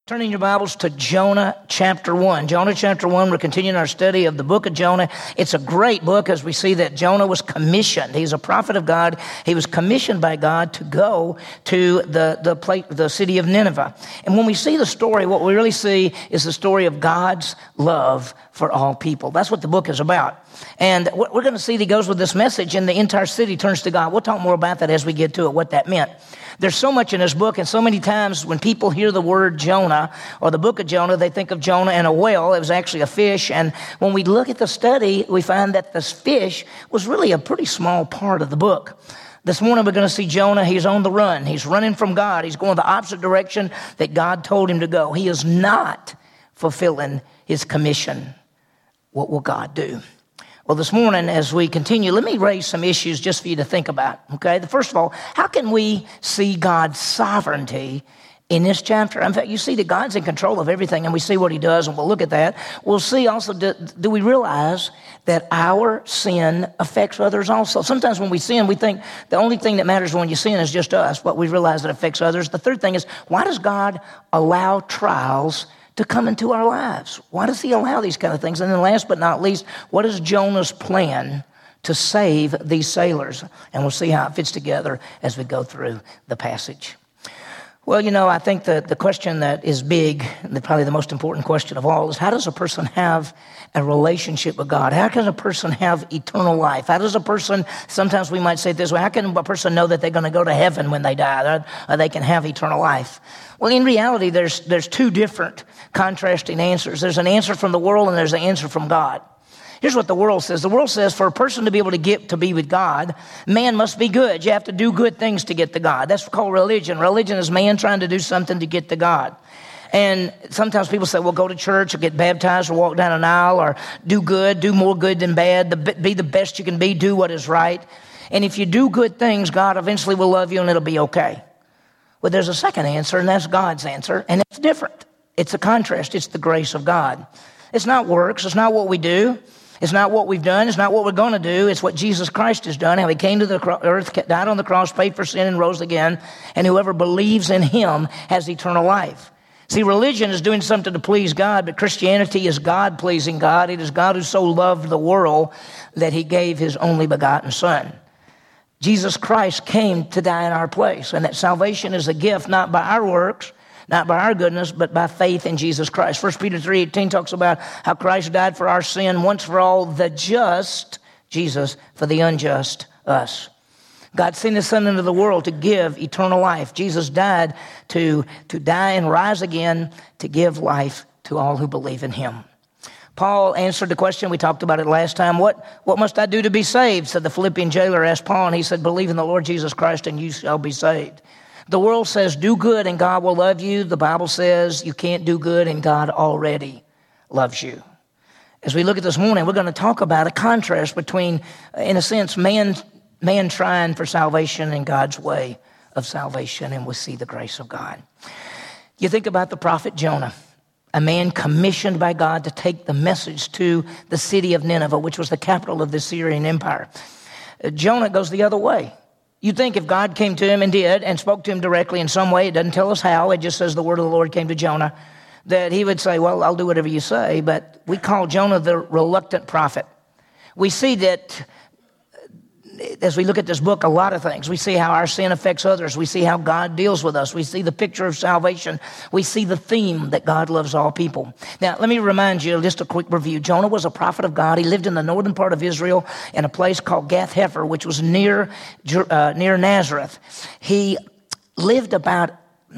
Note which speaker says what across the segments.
Speaker 1: Turning your Bibles to Jonah chapter 1. Jonah chapter 1, we're continuing our study of the book of Jonah. It's a great book as we see that Jonah was commissioned. He's a prophet of God. He was commissioned by God to go to the city of Nineveh. And when we see the story, what we really see is the story of God's love for all people. That's what the book is about. And we're going to see that he goes with this message and the entire city turns to God. We'll talk more about that as we get to it, what that meant. There's so much in this book, and so many times when people hear the word Jonah or the book of Jonah, they think of Jonah and a whale. It was actually a fish. And when we look at the study, we find that this fish was really a pretty small part of the book. This morning we're going to see Jonah. He's on the run. He's running from God. He's going the opposite direction that God told him to go. He is not fulfilling his commission. What will God do? Well, this morning, as we continue, let me raise some issues just for you to think about, okay? First of all, how can we see God's sovereignty in this chapter? In fact, you see that God's in control of everything, and we see what he does, and we'll look at that. We'll see also, do we realize that our sin affects others also? Sometimes when we sin, we think the only thing that matters when you sin is just us, but we realize that it affects others. The third thing is, why does God allow trials to come into our lives? Why does he allow these kind of things? And then last but not least, what is Jonah's plan to save these sailors? And we'll see how it fits together as we go through the passage. Well, I think that the question that is big, and probably the most important question of all, is how does a person have a relationship with God? How can a person have eternal life? How does a person, sometimes we might say it this way, how can a person know that they're going to go to heaven when they die, or they can have eternal life? Well, in reality, there's two different contrasting answers. There's an answer from the world and there's an answer from God. Here's what the world says. The world says for a person to be able to get to be with God, man must be good. You have to do good things to get to God. That's called religion. Religion is man trying to do something to get to God. And sometimes people say, well, go to church or get baptized or walk down an aisle or do good, do more good than bad, be the best you can be, do what is right. And if you do good things, God eventually will love you and it'll be okay. Well, there's a second answer, and that's God's answer, and it's different. It's a contrast. It's the grace of God. It's not works. It's not what we do. It's not what we've done. It's not what we're going to do. It's what Jesus Christ has done, how he came to the earth, died on the cross, paid for sin, and rose again, and whoever believes in him has eternal life. See, religion is doing something to please God, but Christianity is God pleasing God. It is God who so loved the world that he gave his only begotten Son. Jesus Christ came to die in our place, and that salvation is a gift not by our works, not by our goodness, but by faith in Jesus Christ. 1 Peter 3:18 talks about how Christ died for our sin once for all, the just, Jesus, for the unjust, us. God sent his Son into the world to give eternal life. Jesus died to die and rise again to give life to all who believe in him. Paul answered the question, we talked about it last time, what must I do to be saved? Said the Philippian jailer asked Paul, and he said, believe in the Lord Jesus Christ and you shall be saved. The world says do good and God will love you. The Bible says you can't do good and God already loves you. As we look at this morning, we're going to talk about a contrast between, in a sense, man trying for salvation and God's way of salvation, and we'll see the grace of God. You think about the prophet Jonah, a man commissioned by God to take the message to the city of Nineveh, which was the capital of the Assyrian Empire. Jonah goes the other way. You'd think if God came to him and spoke to him directly in some way, it doesn't tell us how, it just says the word of the Lord came to Jonah, that he would say, well, I'll do whatever you say. But we call Jonah the reluctant prophet. We see that as we look at this book, a lot of things. We see how our sin affects others. We see how God deals with us. We see the picture of salvation. We see the theme that God loves all people. Now, let me remind you, just a quick review. Jonah was a prophet of God. He lived in the northern part of Israel in a place called Gath-Hepher, which was near Nazareth. He lived about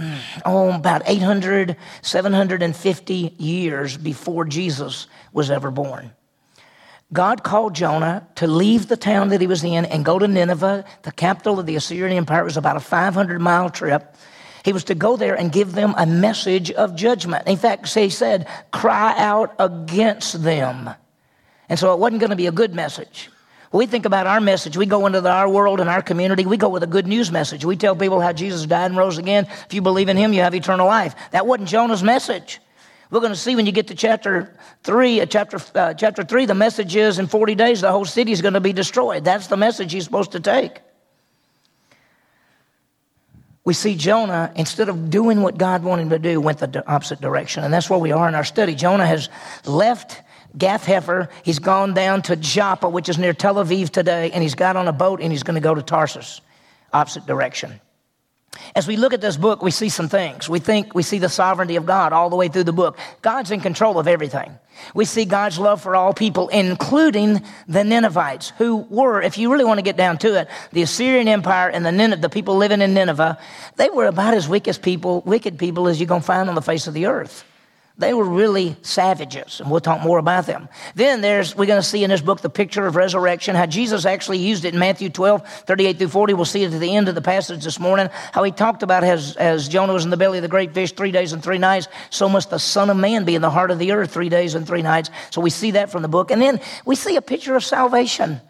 Speaker 1: 800, 750 years before Jesus was ever born. God called Jonah to leave the town that he was in and go to Nineveh, the capital of the Assyrian Empire. It was about a 500-mile trip. He was to go there and give them a message of judgment. In fact, he said, cry out against them. And so it wasn't going to be a good message. When we think about our message, we go into our world and our community, we go with a good news message. We tell people how Jesus died and rose again. If you believe in him, you have eternal life. That wasn't Jonah's message. We're going to see when you get to chapter 3, the message is in 40 days the whole city is going to be destroyed. That's the message he's supposed to take. we see Jonah, instead of doing what God wanted him to do, went the opposite direction. And that's where we are in our study. Jonah has left Gath Hefer. He's gone down to Joppa, which is near Tel Aviv today, and he's got on a boat and he's going to go to Tarsus, opposite direction. As we look at this book, we see some things. We see the sovereignty of God all the way through the book. God's in control of everything. We see God's love for all people, including the Ninevites, who were, if you really want to get down to it, the Assyrian Empire and the people living in Nineveh, they were about as wicked people as you're going to find on the face of the earth. They were really savages, and we'll talk more about them. Then we're going to see in this book the picture of resurrection, how Jesus actually used it in Matthew 12, 38 through 40. We'll see it at the end of the passage this morning, how he talked about as Jonah was in the belly of the great fish 3 days and 3 nights, so must the Son of Man be in the heart of the earth 3 days and 3 nights. So we see that from the book. And then we see a picture of salvation.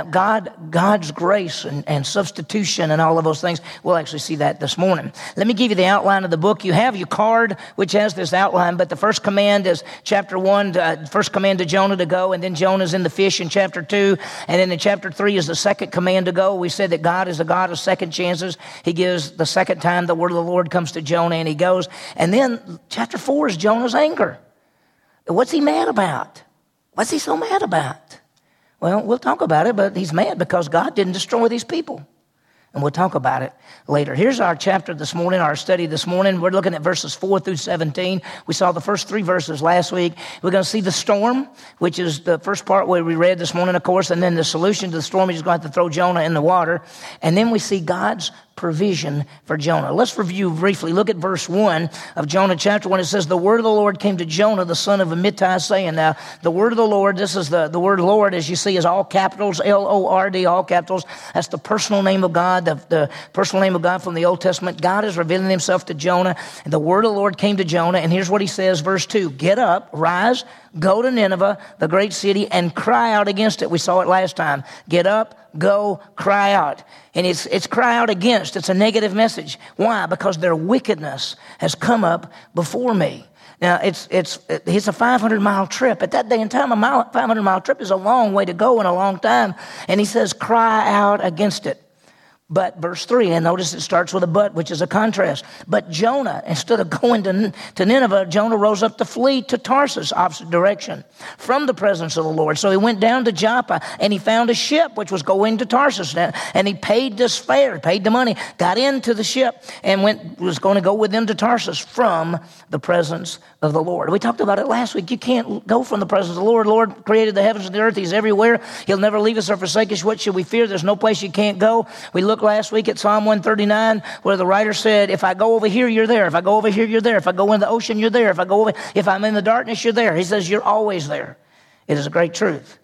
Speaker 1: God's grace and substitution and all of those things. We'll actually see that this morning. Let me give you the outline of the book. You have your card, which has this outline, but the first command is chapter 1, first command to Jonah to go, and then Jonah's in the fish in chapter 2, and then in chapter 3 is the second command to go. We said that God is a God of second chances. He gives the second time the word of the Lord comes to Jonah, and he goes. And then chapter 4 is Jonah's anger. What's he mad about? What's he so mad about? Well, we'll talk about it, but he's mad because God didn't destroy these people. And we'll talk about it later. Here's our chapter this morning, our study this morning. We're looking at verses 4 through 17. We saw the first 3 verses last week. We're going to see the storm, which is the first part where we read this morning, of course, and then the solution to the storm. He's going to have to throw Jonah in the water. And then we see God's provision for Jonah. Let's review briefly. Look at verse 1 of Jonah chapter 1. It says, the word of the Lord came to Jonah, the son of Amittai, saying. Now, the word of the Lord, this is the word Lord, as you see, is all capitals, L-O-R-D, all capitals. That's the personal name of God, the personal name of God from the Old Testament. God is revealing himself to Jonah. And the word of the Lord came to Jonah. And here's what he says, verse 2, get up, rise, go to Nineveh, the great city, and cry out against it. We saw it last time. Get up, go, cry out. And it's cry out against. It's a negative message. Why? Because their wickedness has come up before me. Now, it's a 500-mile trip. At that day and time, 500-mile trip is a long way to go and a long time. And he says, cry out against it. But verse 3, and notice it starts with a but, which is a contrast. But Jonah, instead of going to Nineveh, Jonah rose up to flee to Tarsus, opposite direction, from the presence of the Lord. So he went down to Joppa, and he found a ship which was going to Tarsus. And he paid this fare, paid the money, got into the ship, and was going to go with them to Tarsus from the presence of the Lord. We talked about it last week. You can't go from the presence of the Lord. The Lord created the heavens and the earth. He's everywhere. He'll never leave us or forsake us. What should we fear? There's no place you can't go. We looked last week at Psalm 139, where the writer said, if I go over here, you're there. If I go over here, you're there. If I go in the ocean, you're there. If I'm in the darkness, you're there. He says, you're always there. It is a great truth.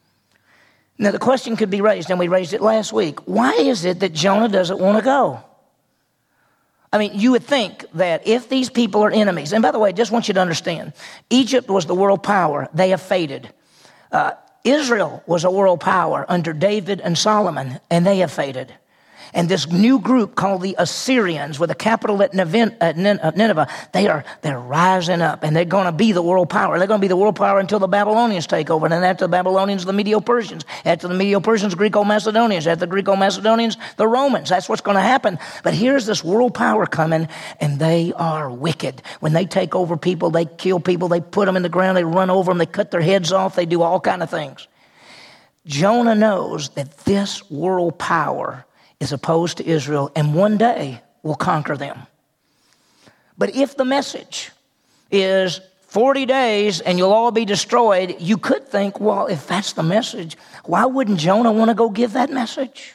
Speaker 1: Now, the question could be raised, and we raised it last week. Why is it that Jonah doesn't want to go? I mean, you would think that if these people are enemies, and by the way, I just want you to understand, Egypt was the world power. They have faded. Israel was a world power under David and Solomon, and they have faded. And this new group called the Assyrians, with a capital at Nineveh, they're rising up, and they're going to be the world power. They're going to be the world power until the Babylonians take over. And then after the Babylonians, the Medo-Persians. After the Medo-Persians, Greco-Macedonians. After the Greco-Macedonians, the Romans. That's what's going to happen. But here's this world power coming, and they are wicked. When they take over people, they kill people, they put them in the ground, they run over them, they cut their heads off, they do all kind of things. Jonah knows that this world power is opposed to Israel, and one day will conquer them. But if the message is 40 days and you'll all be destroyed, you could think, well, if that's the message, why wouldn't Jonah want to go give that message?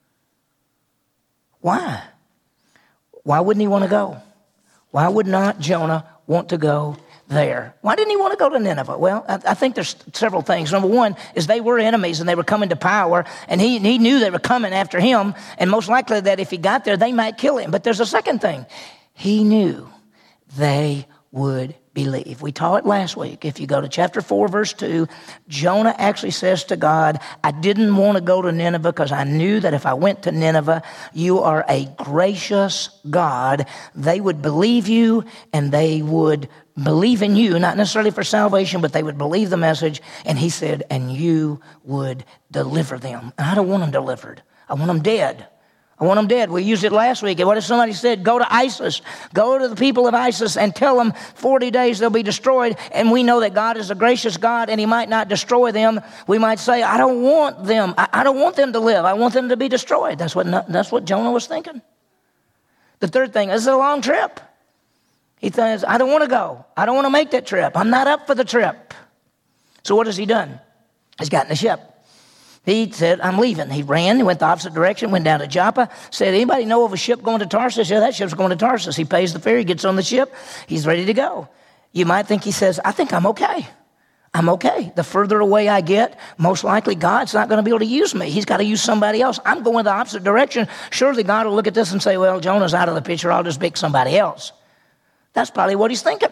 Speaker 1: Why? Why wouldn't he want to go? Why would not Jonah want to go there? Why didn't he want to go to Nineveh? Well, I think there's several things. Number one is they were enemies and they were coming to power, and he knew they were coming after him, and most likely that if he got there, they might kill him. But there's a second thing. He knew they would believe. We taught it last week. If you go to chapter 4, verse 2, Jonah actually says to God, I didn't want to go to Nineveh because I knew that if I went to Nineveh, you are a gracious God. They would believe you, and they would believe in you, not necessarily for salvation, but they would believe the message. And he said, and you would deliver them. And I don't want them delivered. I want them dead. I want them dead. We used it last week. And what if somebody said, go to ISIS, go to the people of ISIS and tell them 40 days they'll be destroyed, and we know that God is a gracious God and he might not destroy them. We might say, I don't want them. I don't want them to live. I want them to be destroyed. That's what Jonah was thinking. The third thing, this is a long trip. He says, I don't want to go. I don't want to make that trip. I'm not up for the trip. So what has he done? He's gotten the ship. He said, I'm leaving. He ran, he went the opposite direction, went down to Joppa, said, anybody know of a ship going to Tarsus? Yeah, that ship's going to Tarsus. He pays the fare, he gets on the ship, he's ready to go. You might think he says, I think I'm okay. I'm okay. The further away I get, most likely God's not going to be able to use me. He's got to use somebody else. I'm going the opposite direction. Surely God will look at this and say, well, Jonah's out of the picture. I'll just pick somebody else. That's probably what he's thinking.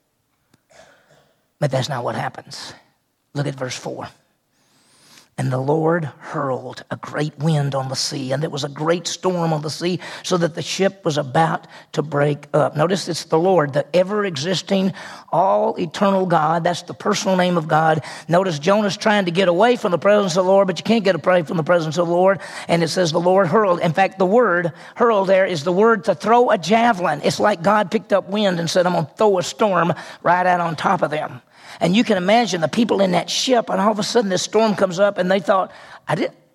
Speaker 1: But that's not what happens. Look at verse 4. And the Lord hurled a great wind on the sea, and there was a great storm on the sea, so that the ship was about to break up. Notice it's the Lord, the ever-existing, all-eternal God. That's the personal name of God. Notice Jonah's trying to get away from the presence of the Lord, but you can't get away from the presence of the Lord. And it says the Lord hurled. In fact, the word hurled there is the word to throw a javelin. It's like God picked up wind and said, I'm going to throw a storm right out on top of them. And you can imagine the people in that ship, and all of a sudden this storm comes up, and they thought, I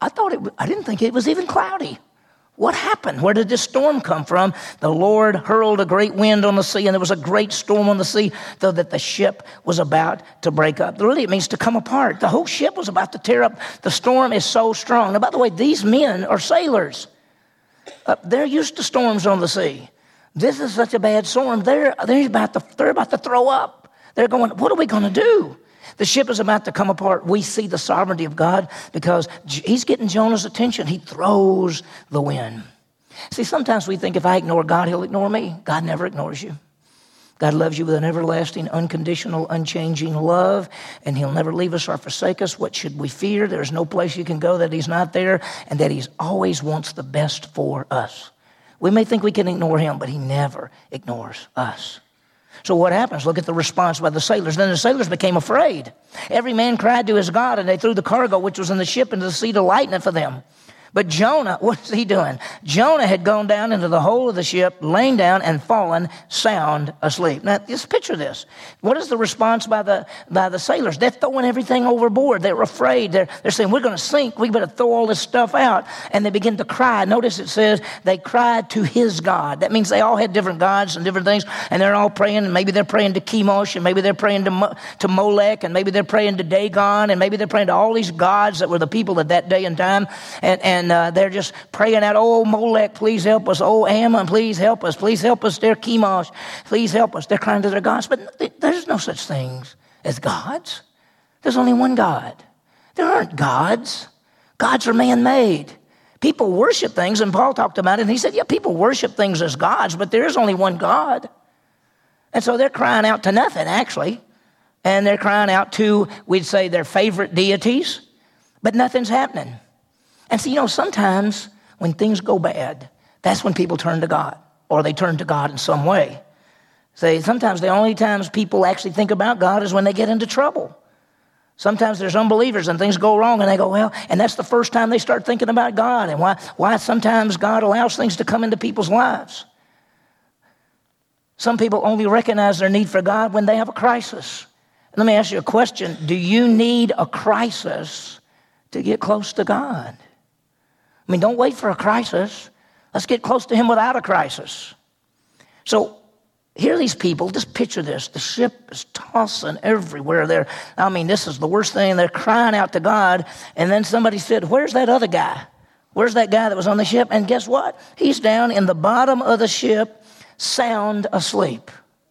Speaker 1: didn't think it was even cloudy. What happened? Where did this storm come from? The Lord hurled a great wind on the sea, and there was a great storm on the sea, so that the ship was about to break up. Really, it means to come apart. The whole ship was about to tear up. The storm is so strong. Now, by the way, these men are sailors. They're used to storms on the sea. This is such a bad storm. They're about to throw up. They're going, what are we going to do? The ship is about to come apart. We see the sovereignty of God because he's getting Jonah's attention. He throws the wind. See, sometimes we think if I ignore God, he'll ignore me. God never ignores you. God loves you with an everlasting, unconditional, unchanging love, and he'll never leave us or forsake us. What should we fear? There's no place you can go that he's not there, and that he always wants the best for us. We may think we can ignore him, but he never ignores us. So what happens? Look at the response by the sailors. Then the sailors became afraid. Every man cried to his God, and they threw the cargo which was in the ship into the sea to lighten it for them. But Jonah, what's he doing? Jonah had gone down into the hold of the ship, lain down and fallen sound asleep. Now, just picture this. What is the response by the sailors? They're throwing everything overboard. They're afraid. They're saying, we're going to sink. We better throw all this stuff out. And they begin to cry. Notice it says they cried to his God. That means they all had different gods and different things, and they're all praying. And maybe they're praying to Chemosh, and maybe they're praying to Molech, and maybe they're praying to Dagon, and maybe they're praying to all these gods that were the people at that day and time. And they're just praying out, oh, Molech, please help us. Oh, Ammon, please help us. Please help us. They're Chemosh, please help us. They're crying to their gods. But there's no such things as gods. There's only one God. There aren't gods. Gods are man-made. People worship things, and Paul talked about it, and he said, yeah, people worship things as gods, but there is only one God. And so they're crying out to nothing, actually. And they're crying out to, we'd say, their favorite deities, but nothing's happening. And so, sometimes when things go bad, that's when people turn to God, or they turn to God in some way. Sometimes the only times people actually think about God is when they get into trouble. Sometimes there's unbelievers and things go wrong, and they go, well, and that's the first time they start thinking about God, and why sometimes God allows things to come into people's lives. Some people only recognize their need for God when they have a crisis. Let me ask you a question. Do you need a crisis to get close to God? I mean, don't wait for a crisis. Let's get close to him without a crisis. So here are these people. Just picture this. The ship is tossing everywhere. This is the worst thing. They're crying out to God. And then somebody said, where's that other guy? Where's that guy that was on the ship? And guess what? He's down in the bottom of the ship, sound asleep.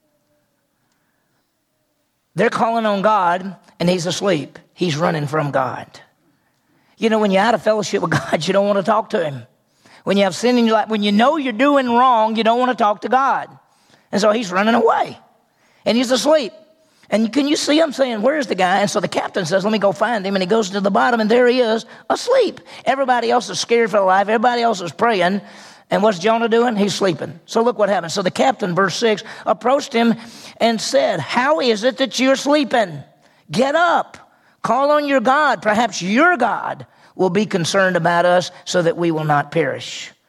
Speaker 1: They're calling on God, and he's asleep. He's running from God. When you're out of fellowship with God, you don't want to talk to him. When you have sin in your life, when you know you're doing wrong, you don't want to talk to God. And so he's running away. And he's asleep. And can you see him saying, where's the guy? And so the captain says, let me go find him. And he goes to the bottom, and there he is, asleep. Everybody else is scared for their life. Everybody else is praying. And what's Jonah doing? He's sleeping. So look what happens. So the captain, verse 6, approached him and said, how is it that you're sleeping? Get up. Call on your God. Perhaps your God will be concerned about us so that we will not perish.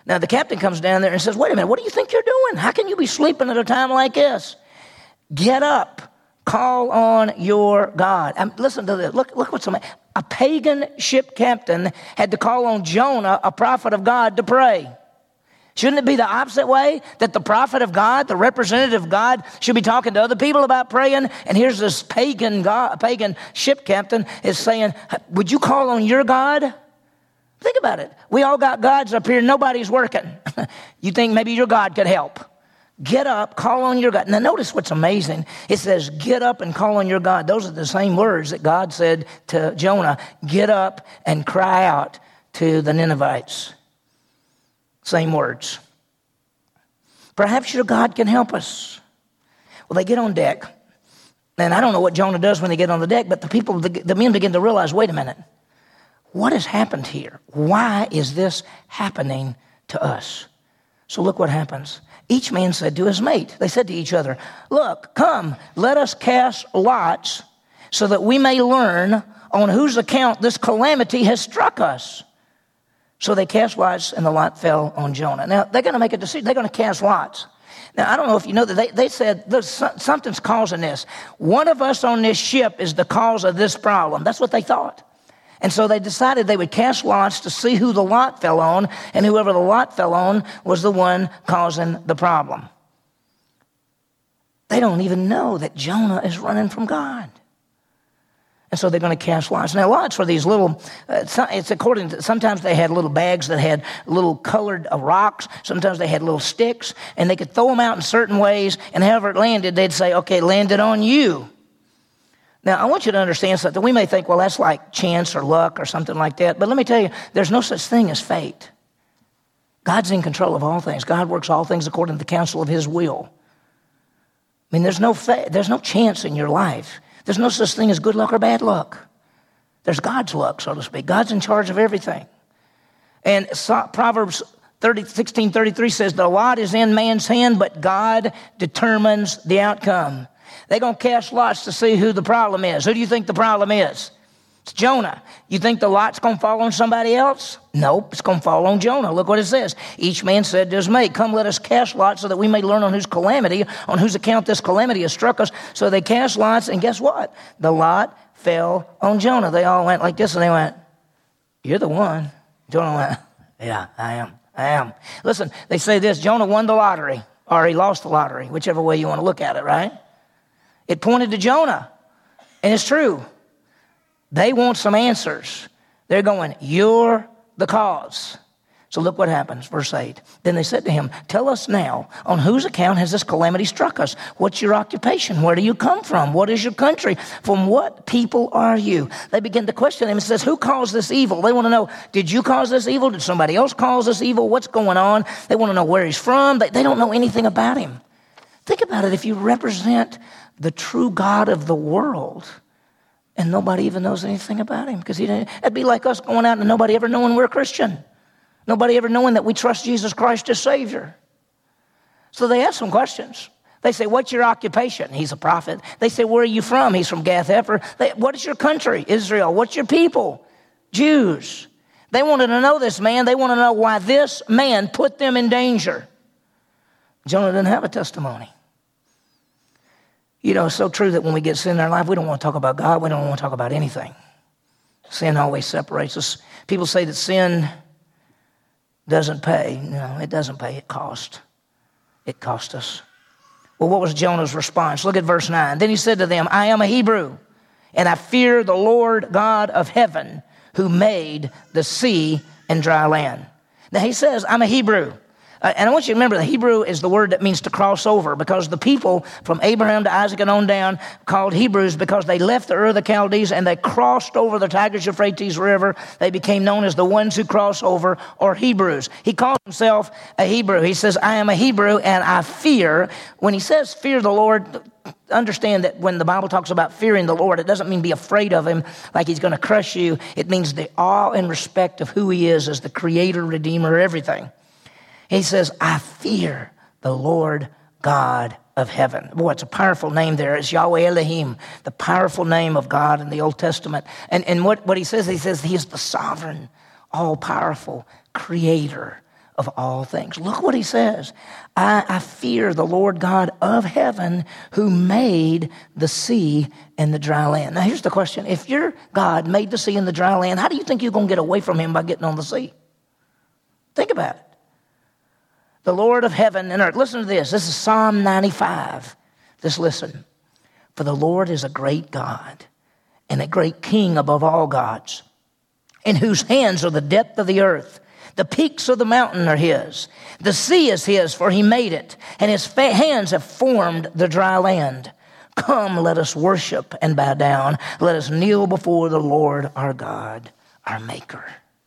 Speaker 1: Now, the captain comes down there and says, wait a minute, what do you think you're doing? How can you be sleeping at a time like this? Get up. Call on your God. Listen to this. Look what's amazing. A pagan ship captain had to call on Jonah, a prophet of God, to pray. Shouldn't it be the opposite way? That the prophet of God, the representative of God, should be talking to other people about praying? And here's this pagan ship captain is saying, would you call on your God? Think about it. We all got gods up here. Nobody's working. You think maybe your God could help. Get up, call on your God. Now notice what's amazing. It says, get up and call on your God. Those are the same words that God said to Jonah. Get up and cry out to the Ninevites. Same words. Perhaps your God can help us. Well, they get on deck. And I don't know what Jonah does when they get on the deck, but the men begin to realize, wait a minute. What has happened here? Why is this happening to us? So look what happens. Each man said to his mate, they said to each other, look, come, let us cast lots so that we may learn on whose account this calamity has struck us. So they cast lots and the lot fell on Jonah. Now, they're going to make a decision. They're going to cast lots. Now, I don't know if you know that they said, look, something's causing this. One of us on this ship is the cause of this problem. That's what they thought. And so they decided they would cast lots to see who the lot fell on, and whoever the lot fell on was the one causing the problem. They don't even know that Jonah is running from God. And so they're going to cast lots. Now, lots were these little, sometimes they had little bags that had little colored rocks. Sometimes they had little sticks, and they could throw them out in certain ways, and however it landed, they'd say, okay, it landed on you. Now, I want you to understand something. We may think, well, that's like chance or luck or something like that. But let me tell you, there's no such thing as fate. God's in control of all things. God works all things according to the counsel of his will. I mean, there's no chance in your life. There's no such thing as good luck or bad luck. There's God's luck, so to speak. God's in charge of everything. And Proverbs 16:33 says, the lot is in man's hand, but God determines the outcome. They're going to cast lots to see who the problem is. Who do you think the problem is? It's Jonah. You think the lot's going to fall on somebody else? Nope, it's going to fall on Jonah. Look what it says. Each man said to his mate, come, let us cast lots so that we may learn on whose account this calamity has struck us. So they cast lots, and guess what? The lot fell on Jonah. They all went like this, and they went, you're the one. Jonah went, yeah, I am. Listen, they say this, Jonah won the lottery, or he lost the lottery, whichever way you want to look at it, right? It pointed to Jonah, and it's true. They want some answers. They're going, you're the cause. So look what happens, verse 8. Then they said to him, tell us now, on whose account has this calamity struck us? What's your occupation? Where do you come from? What is your country? From what people are you? They begin to question him and says, who caused this evil? They want to know, did you cause this evil? Did somebody else cause this evil? What's going on? They want to know where he's from. They don't know anything about him. Think about it. If you represent the true God of the world, and nobody even knows anything about him, because it'd be like us going out and nobody ever knowing we're a Christian. Nobody ever knowing that we trust Jesus Christ as Savior. So they ask some questions. They say, what's your occupation? He's a prophet. They say, where are you from? He's from Gath-Hepher. What is your country? Israel. What's your people? Jews. They wanted to know this man. They want to know why this man put them in danger. Jonah didn't have a testimony. You know, it's so true that when we get sin in our life, we don't want to talk about God. We don't want to talk about anything. Sin always separates us. People say that sin doesn't pay. No, it doesn't pay. It cost. It cost us. Well, what was Jonah's response? Look at verse 9. Then he said to them, I am a Hebrew, and I fear the Lord God of heaven, who made the sea and dry land. Now he says, I'm a Hebrew. And I want you to remember, the Hebrew is the word that means to cross over, because the people from Abraham to Isaac and on down called Hebrews because they left the Ur of the Chaldees and they crossed over the Tigris-Euphrates River. They became known as the ones who cross over, or Hebrews. He calls himself a Hebrew. He says, I am a Hebrew and I fear. When he says fear the Lord, understand that when the Bible talks about fearing the Lord, it doesn't mean be afraid of him like he's going to crush you. It means the awe and respect of who he is as the creator, redeemer, everything. He says, I fear the Lord God of heaven. Boy, it's a powerful name there. It's Yahweh Elohim, the powerful name of God in the Old Testament. And what he says he is the sovereign, all-powerful creator of all things. Look what he says. I fear the Lord God of heaven who made the sea and the dry land. Now here's the question. If your God made the sea and the dry land, how do you think you're going to get away from him by getting on the sea? Think about it. The Lord of heaven and earth. Listen to this. This is Psalm 95. Just listen. For the Lord is a great God and a great King above all gods, in whose hands are the depth of the earth. The peaks of the mountain are his. The sea is his, for he made it, and his hands have formed the dry land. Come, let us worship and bow down. Let us kneel before the Lord our God, our Maker.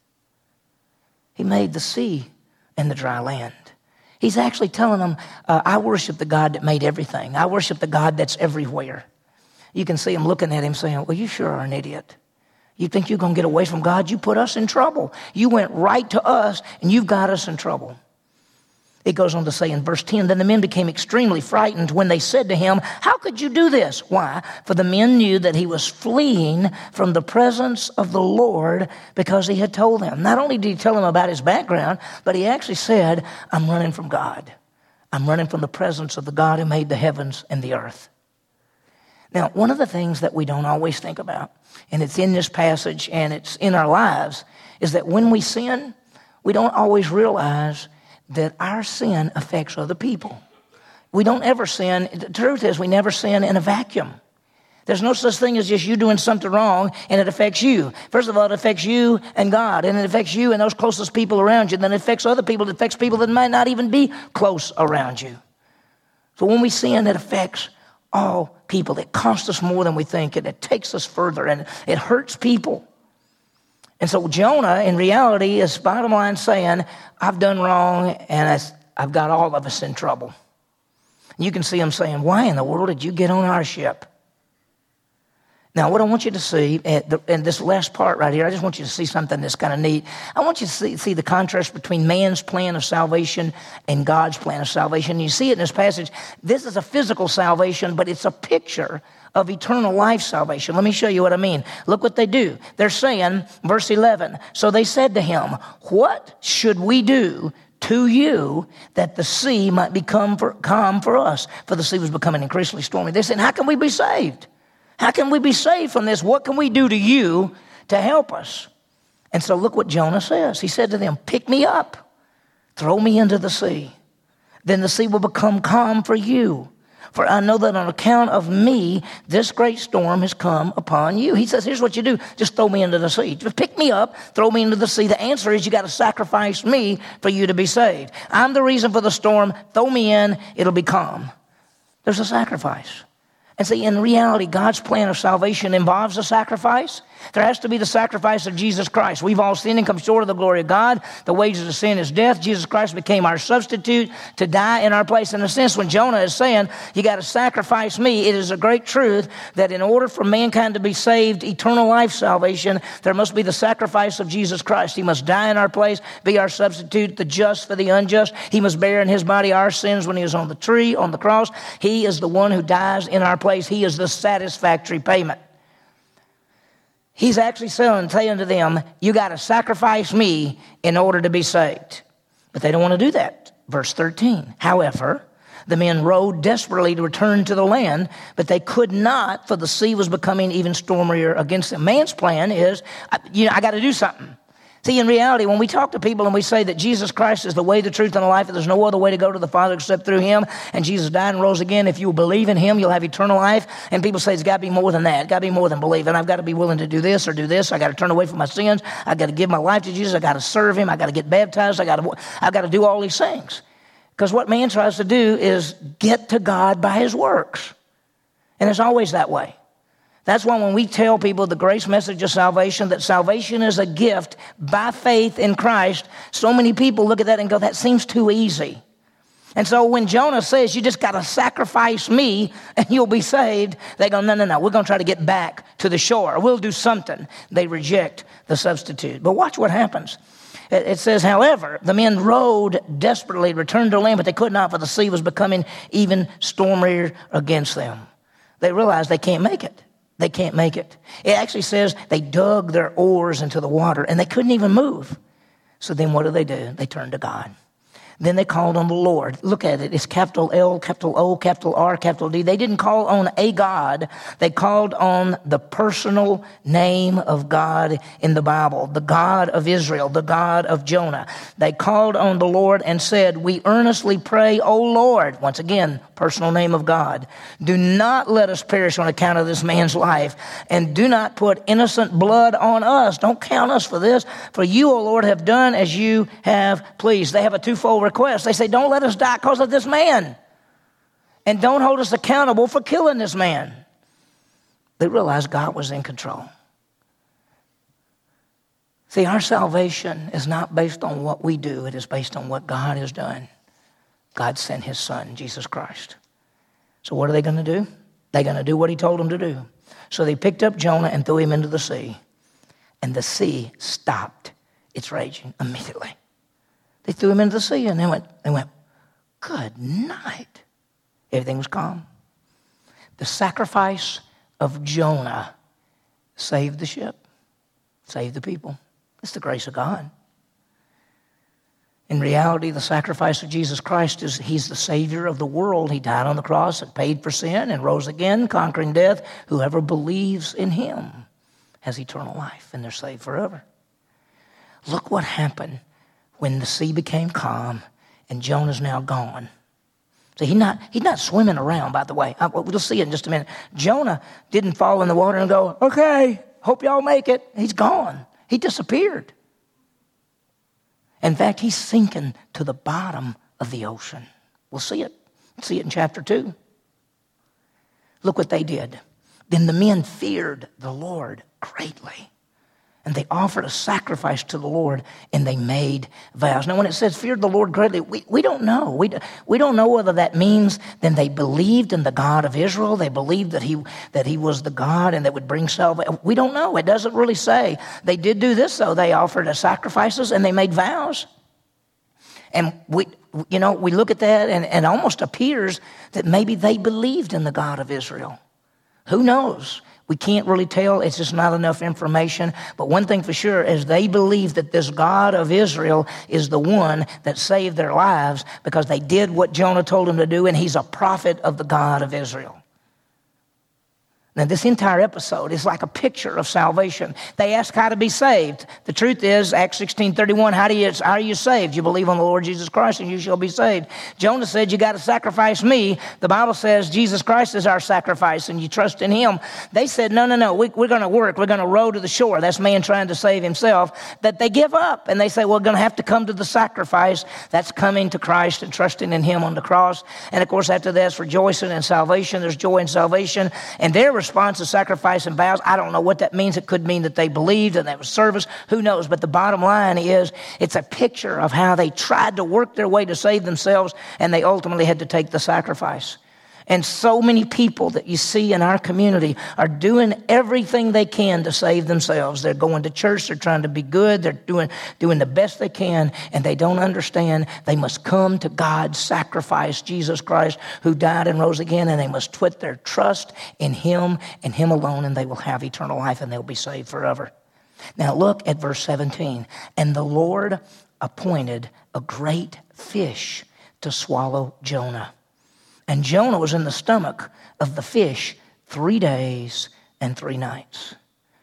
Speaker 1: He made the sea and the dry land. He's actually telling them, I worship the God that made everything. I worship the God that's everywhere. You can see him looking at him saying, well, you sure are an idiot. You think you're going to get away from God? You put us in trouble. You went right to us, and you've got us in trouble. It goes on to say in verse 10, then the men became extremely frightened when they said to him, how could you do this? Why? For the men knew that he was fleeing from the presence of the Lord because he had told them. Not only did he tell them about his background, but he actually said, I'm running from God. I'm running from the presence of the God who made the heavens and the earth. Now, one of the things that we don't always think about, and it's in this passage and it's in our lives, is that when we sin, we don't always realize that our sin affects other people. We don't ever sin. The truth is we never sin in a vacuum. There's no such thing as just you doing something wrong and it affects you. First of all, it affects you and God, and it affects you and those closest people around you. Then it affects other people. It affects people that might not even be close around you. So when we sin, it affects all people. It costs us more than we think, and it takes us further, and it hurts people. And so Jonah, in reality, is bottom line saying, I've done wrong, and I've got all of us in trouble. You can see him saying, why in the world did you get on our ship? Now, what I want you to see, in this last part right here, I just want you to see something that's kind of neat. I want you to see the contrast between man's plan of salvation and God's plan of salvation. You see it in this passage. This is a physical salvation, but it's a picture of eternal life salvation. Let me show you what I mean. Look what they do. They're saying, verse 11, so they said to him, what should we do to you that the sea might become calm for us? For the sea was becoming increasingly stormy. They said, how can we be saved? How can we be saved from this? What can we do to you to help us? And so look what Jonah says. He said to them, pick me up, throw me into the sea. Then the sea will become calm for you. For I know that on account of me, this great storm has come upon you. He says, here's what you do. Just throw me into the sea. Just pick me up, throw me into the sea. The answer is you got to sacrifice me for you to be saved. I'm the reason for the storm. Throw me in. It'll be calm. There's a sacrifice. And see, in reality, God's plan of salvation involves a sacrifice. There has to be the sacrifice of Jesus Christ. We've all sinned and come short of the glory of God. The wages of sin is death. Jesus Christ became our substitute to die in our place. In a sense, when Jonah is saying, you got to sacrifice me, it is a great truth that in order for mankind to be saved, eternal life salvation, there must be the sacrifice of Jesus Christ. He must die in our place, be our substitute, the just for the unjust. He must bear in his body our sins when he was on the tree, on the cross. He is the one who dies in our place. He is the satisfactory payment. He's actually saying to them, you got to sacrifice me in order to be saved. But they don't want to do that. Verse 13. However, the men rowed desperately to return to the land, but they could not, for the sea was becoming even stormier against them. Man's plan is, I got to do something. See, in reality, when we talk to people and we say that Jesus Christ is the way, the truth, and the life, and there's no other way to go to the Father except through him, and Jesus died and rose again, if you believe in him, you'll have eternal life. And people say it's got to be more than that. It's got to be more than believing. I've got to be willing to do this or do this. I got to turn away from my sins. I got to give my life to Jesus. I got to serve him. I got to get baptized. I got to do all these things. Because what man tries to do is get to God by his works. And it's always that way. That's why when we tell people the grace message of salvation, that salvation is a gift by faith in Christ, so many people look at that and go, that seems too easy. And so when Jonah says, you just got to sacrifice me and you'll be saved, they go, no, we're going to try to get back to the shore. We'll do something. They reject the substitute. But watch what happens. It says, however, the men rowed desperately, returned to land, but they could not, for the sea was becoming even stormier against them. They realized they can't make it. They can't make it. It actually says they dug their oars into the water and they couldn't even move. So then what do? They turned to God. Then they called on the Lord. Look at it. It's capital L, capital O, capital R, capital D. They didn't call on a God. They called on the personal name of God in the Bible, the God of Israel, the God of Jonah. They called on the Lord and said, we earnestly pray, O Lord. Once again, personal name of God. Do not let us perish on account of this man's life, and do not put innocent blood on us. Don't count us for this. For you, O Lord, have done as you have pleased. They have a twofold request. They say, don't let us die because of this man, and don't hold us accountable for killing this man. They realized God was in control. See, our salvation is not based on what we do. It is based on what God has done. God sent his son, Jesus Christ. So what are they going to do? They're going to do what he told them to do. So they picked up Jonah and threw him into the sea. And the sea stopped its raging immediately. They threw him into the sea and they went, good night. Everything was calm. The sacrifice of Jonah saved the ship, saved the people. It's the grace of God. In reality, the sacrifice of Jesus Christ is he's the Savior of the world. He died on the cross and paid for sin and rose again, conquering death. Whoever believes in him has eternal life, and they're saved forever. Look what happened when the sea became calm and Jonah's now gone. See, he's not swimming around, by the way. We'll see it in just a minute. Jonah didn't fall in the water and go, okay, hope y'all make it. He's gone. He disappeared. In fact, he's sinking to the bottom of the ocean. We'll see it. We'll see it in chapter 2. Look what they did. Then the men feared the Lord greatly, and they offered a sacrifice to the Lord, and they made vows. Now, when it says feared the Lord greatly, we don't know. We don't know whether that means then they believed in the God of Israel. They believed that he was the God and that would bring salvation. We don't know. It doesn't really say. They did do this, though. They offered sacrifices and they made vows. And we look at that and it almost appears that maybe they believed in the God of Israel. Who knows? We can't really tell. It's just not enough information. But one thing for sure is they believe that this God of Israel is the one that saved their lives because they did what Jonah told them to do, and he's a prophet of the God of Israel. Now, this entire episode is like a picture of salvation. They ask how to be saved. The truth is, Acts 16:31, how are you saved? You believe on the Lord Jesus Christ and you shall be saved. Jonah said, you got to sacrifice me. The Bible says Jesus Christ is our sacrifice and you trust in him. They said, no, we're going to work. We're going to row to the shore. That's man trying to save himself. That they give up and they say, we're going to have to come to the sacrifice. That's coming to Christ and trusting in him on the cross. And of course, after that's rejoicing in salvation. There's joy in salvation. And their response to sacrifice and vows, I don't know what that means. It could mean that they believed and that was service. Who knows? But the bottom line is it's a picture of how they tried to work their way to save themselves, and they ultimately had to take the sacrifice. And so many people that you see in our community are doing everything they can to save themselves. They're going to church. They're trying to be good. They're doing the best they can, and they don't understand they must come to God's sacrifice, Jesus Christ, who died and rose again, and they must put their trust in him and him alone, and they will have eternal life, and they'll be saved forever. Now look at verse 17. And the Lord appointed a great fish to swallow Jonah. And Jonah was in the stomach of the fish 3 days and 3 nights.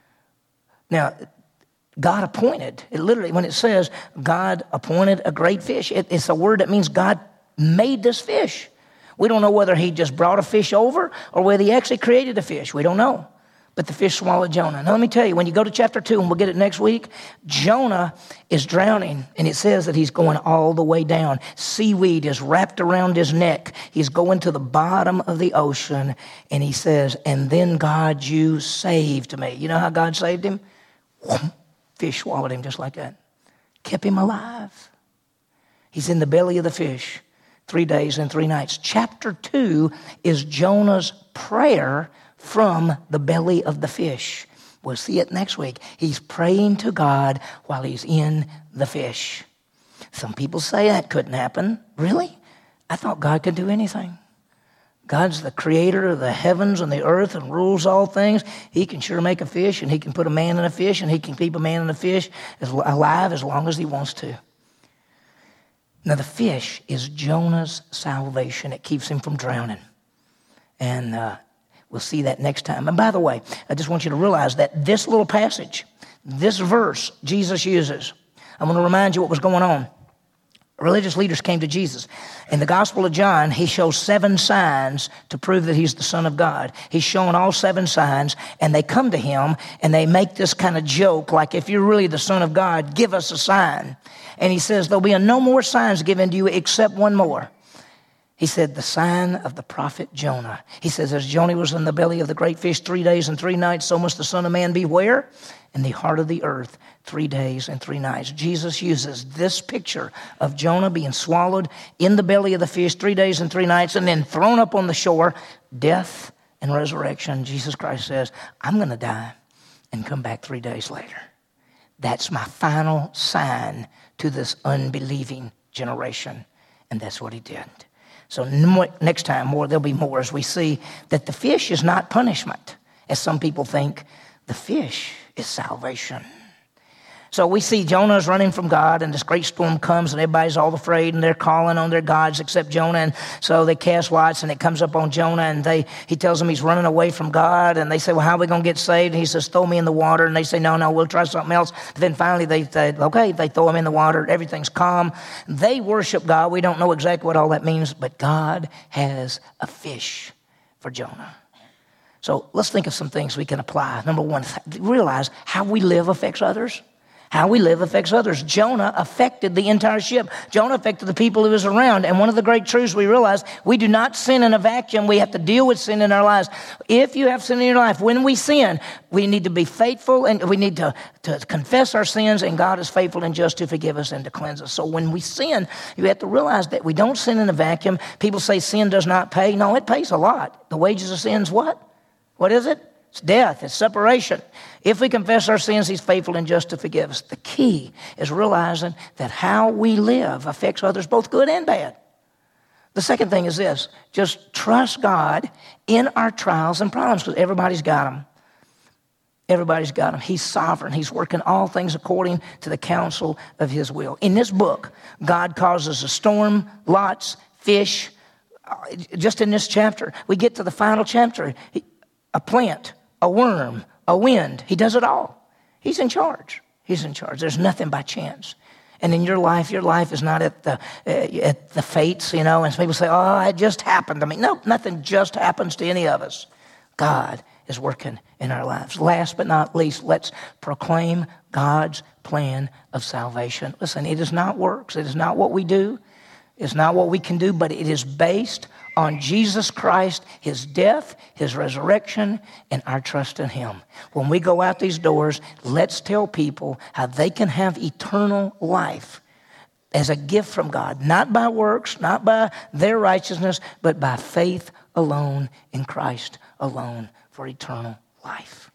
Speaker 1: Now, God appointed. It literally, when it says God appointed a great fish, it's a word that means God made this fish. We don't know whether he just brought a fish over or whether he actually created a fish. We don't know. But the fish swallowed Jonah. Now, let me tell you, when you go to chapter 2, and we'll get it next week, Jonah is drowning, and it says that he's going all the way down. Seaweed is wrapped around his neck. He's going to the bottom of the ocean, and he says, and then God, you saved me. You know how God saved him? Fish swallowed him just like that. Kept him alive. He's in the belly of the fish 3 days and 3 nights. Chapter 2 is Jonah's prayer from the belly of the fish. We'll see it next week. He's praying to God while he's in the fish. Some people say that couldn't happen. Really? I thought God could do anything. God's the creator of the heavens and the earth and rules all things. He can sure make a fish, and he can put a man in a fish, and he can keep a man in a fish alive as long as he wants to. Now, the fish is Jonah's salvation. It keeps him from drowning. And we'll see that next time. And by the way, I just want you to realize that this little passage, this verse Jesus uses, I'm going to remind you what was going on. Religious leaders came to Jesus. In the Gospel of John, he shows 7 signs to prove that he's the Son of God. He's shown all 7 signs, and they come to him, and they make this kind of joke, like, if you're really the Son of God, give us a sign. And he says, there'll be no more signs given to you except one more. He said, the sign of the prophet Jonah. He says, as Jonah was in the belly of the great fish 3 days and 3 nights, so must the Son of Man be where? In the heart of the earth, 3 days and 3 nights. Jesus uses this picture of Jonah being swallowed in the belly of the fish 3 days and 3 nights and then thrown up on the shore, death and resurrection. Jesus Christ says, I'm going to die and come back 3 days later. That's my final sign to this unbelieving generation. And that's what he did. So next time, there'll be more as we see that the fish is not punishment, as some people think. The fish is salvation. So we see Jonah's running from God, and this great storm comes, and everybody's all afraid, and they're calling on their gods except Jonah. And so they cast lots, and it comes up on Jonah, and he tells them he's running away from God. And they say, well, how are we going to get saved? And he says, throw me in the water. And they say, no, we'll try something else. But then finally they say, okay, they throw him in the water. Everything's calm. They worship God. We don't know exactly what all that means, but God has a fish for Jonah. So let's think of some things we can apply. Number one, realize how we live affects others. How we live affects others. Jonah affected the entire ship. Jonah affected the people he was around. And one of the great truths we realize, we do not sin in a vacuum. We have to deal with sin in our lives. If you have sin in your life, when we sin, we need to be faithful and we need to confess our sins, and God is faithful and just to forgive us and to cleanse us. So when we sin, you have to realize that we don't sin in a vacuum. People say sin does not pay. No, it pays a lot. The wages of sin is what? What is it? It's death. It's separation. If we confess our sins, he's faithful and just to forgive us. The key is realizing that how we live affects others, both good and bad. The second thing is this. Just trust God in our trials and problems, because everybody's got them. Everybody's got them. He's sovereign. He's working all things according to the counsel of his will. In this book, God causes a storm, lots, fish. Just in this chapter, we get to the final chapter. A plant, a worm, a wind. He does it all. He's in charge. He's in charge. There's nothing by chance. And in your life is not at the fates, and some people say, oh, it just happened to me. No, nothing just happens to any of us. God is working in our lives. Last but not least, let's proclaim God's plan of salvation. Listen, it is not works. It is not what we do. It's not what we can do, but it is based on Jesus Christ, his death, his resurrection, and our trust in him. When we go out these doors, let's tell people how they can have eternal life as a gift from God, not by works, not by their righteousness, but by faith alone in Christ alone for eternal life.